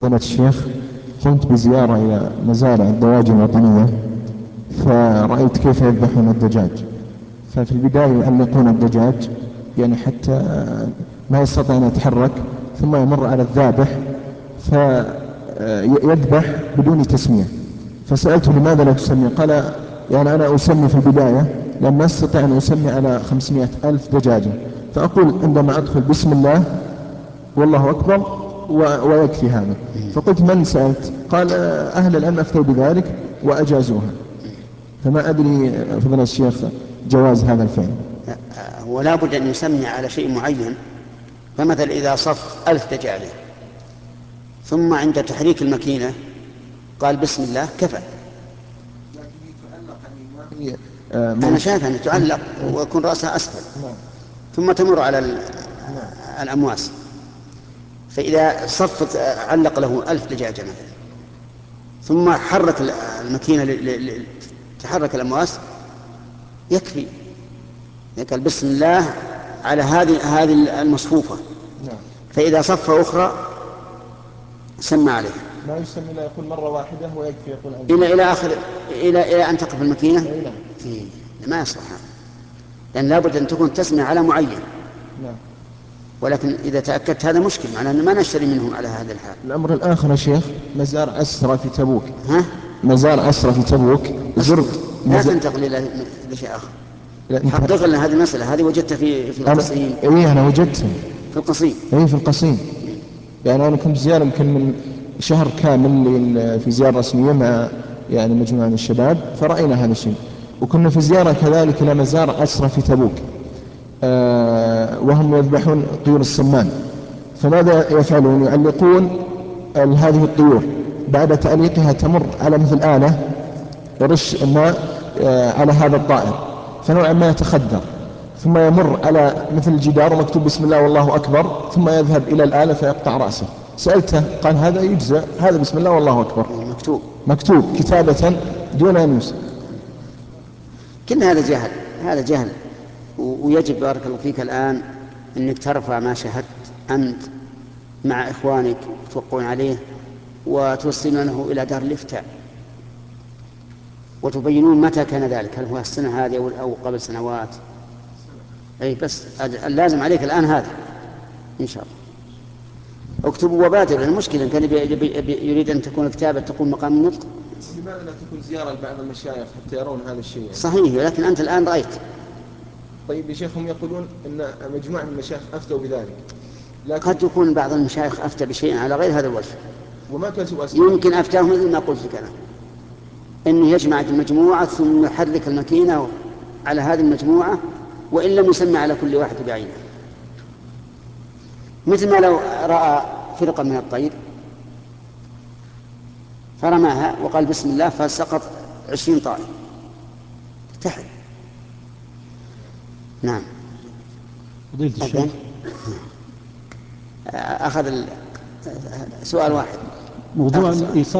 فضيلة الشيخ، قمت بزيارة إلى مزارع الدواجن الوطنية، فرأيت كيف يذبحون الدجاج. ففي البداية يعلقون الدجاج يعني حتى ما يستطيع أن يتحرك، ثم يمر على الذابح فيذبح بدون تسمية. فسألته لماذا لا تسمي؟ قال يعني أنا أسمي في البداية لأن ما أستطيع أن أسمي على 500,000 دجاجة، فأقول عندما أدخل بسم الله والله أكبر ويكفي هذا. فقلت من سألت؟ قال أهل العلم أفتوا بذلك وأجازوها. فما أدري فضل الشيخ جواز هذا الفعل. ولا بد أن يسمي على شيء معين. فمثل إذا صف 1000 دجاجة ثم عند تحريك الماكينة قال بسم الله كفى. أنا شايف أن تعلق ويكون رأسها أسفل ثم تمر على الأمواس. فإذا صفت علق له 1000 دجاجة مثلا ثم حرك الماكينة تحرك الأمواس يكفي. قال بسم الله على هذه المصفوفة. فإذا صف أخرى سمى عليه. ما يسمي لا يقول مرة واحدة ويكفي يقول إلى آخر إلى أن تقف الماكينة. ما يصلح هذا، لأن لابد أن تكون تسمية على معين. ولكن إذا تأكدت هذا مشكل، معناه أن ما نشتري منهم على هذا الحال. الأمر الآخر يا شيخ، مزار أسرى في تبوك. مزار أسرى في تبوك زرت. لا تنتقل إلى شيء آخر. حقق لنا هذه المسألة، هذه وجدتها في القصيم. أنا وجدتها في القصيم. في القصيم. يعني أنا كنت زيارة يمكن من شهر كامل في زيارة رسمية مع يعني مجموعة من الشباب، فرأينا هذا الشيء. وكنا في زيارة كذلك إلى مزار أسرى في تبوك، وهم يذبحون طيور السمان. فماذا يفعلون؟ يعلقون هذه الطيور، بعد تعليقها تمر على مثل آلة يرش الماء على هذا الطائر، فنوعا ما يتخدر، ثم يمر على مثل الجدار ومكتوب بسم الله والله أكبر، ثم يذهب إلى الآلة فيقطع رأسه. سألته قال هذا يجزى، هذا بسم الله والله أكبر مكتوب كتابة دون أن يوصل. كل هذا جهل. ويجب بارك الله فيك الآن أنك ترفع ما شاهدت أنت مع إخوانك توقعون عليه وتوصلونه إلى دار الإفتاء وتبينون متى كان ذلك، هل هو السنة هذه أو قبل سنوات. بس اللازم عليك الآن هذا إن شاء الله. اكتبوا وبادروا. المشكلة كان يريد أن تكون الكتابة تقوم مقام النطق. لماذا لا تكون زيارة لبعض المشايخ حتى يرون هذا الشيء يعني؟ صحيح، لكن أنت الآن رأيت. طيب يا شيخ، هم يقولون أن مجموعة من المشايخ أفتوا بذلك، قد يكون بعض المشايخ أفتى بشيء على غير هذا الوجه. وما كتبوا أسماء. يمكن أفتاه مثل ما قلت لك أنا، أنه يجمع المجموعة ثم يحرك الماكينة على هذه المجموعة، وإن لم يسمى على كل واحد بعينه. مثل ما لو رأى فرقة من الطير فرماها وقال بسم الله فسقط 20 طائر تحت. نعم. فضيلة الشيخ، أخذ سؤال واحد. موضوع الإيصال